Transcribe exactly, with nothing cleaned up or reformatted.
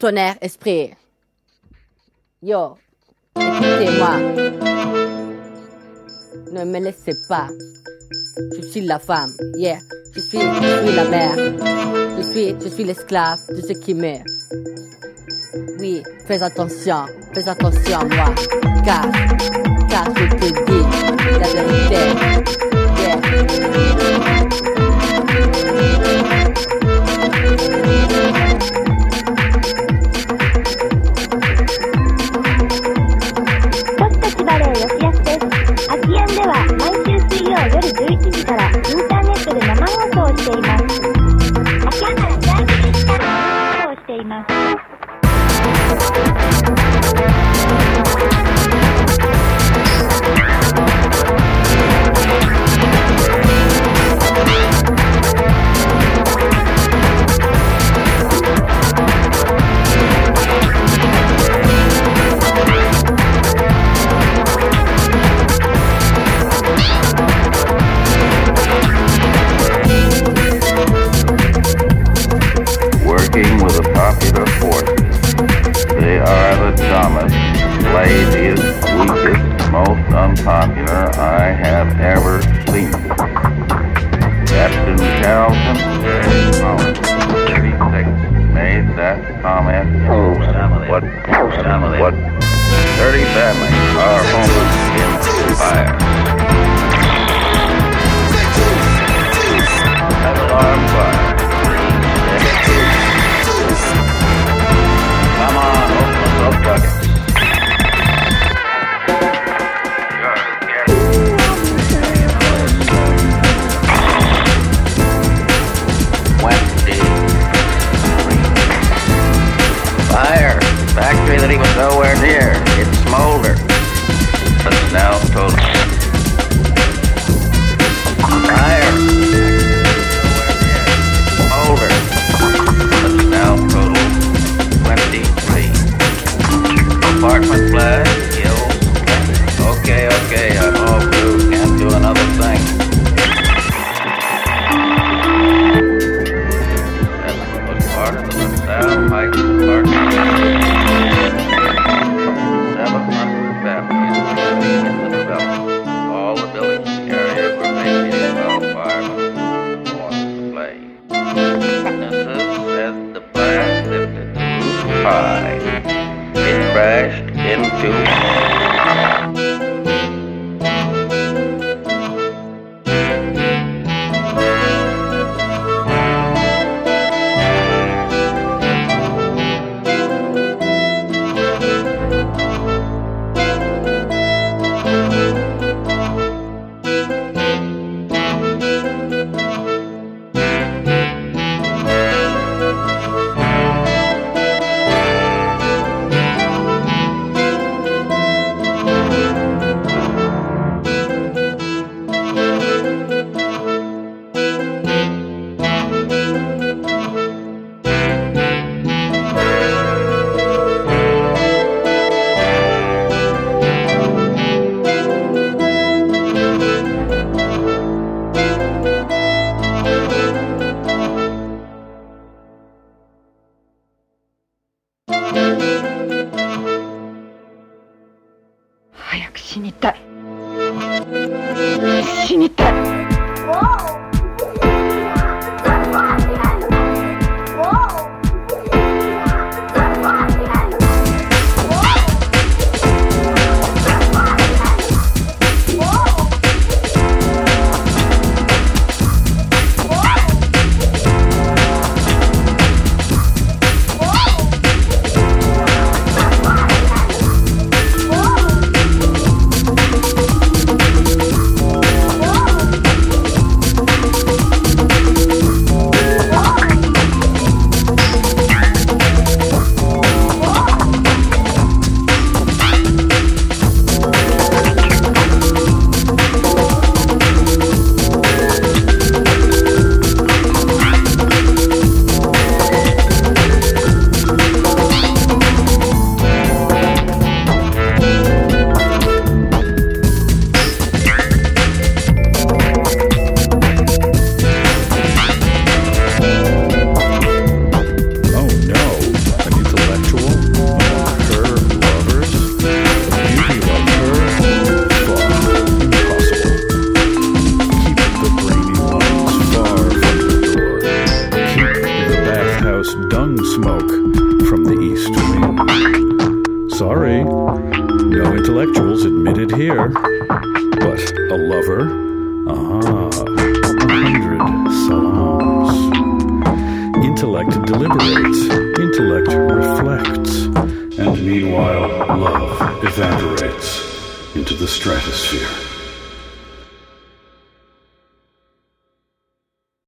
tonnerre, esprit. Yo, écoutez-moi. Ne me laissez pas. Je suis la femme, yeah. Je suis, je suis la mère. Je suis, je suis l'esclave de ce qui meurt. Oui, fais attention, fais attention à moi. Car, car je te dis la vérité. Yeah. Whoa! No intellectuals admitted here. But a lover? Ah, a hundred salams. Intellect deliberates, intellect reflects, and meanwhile love evaporates into the stratosphere.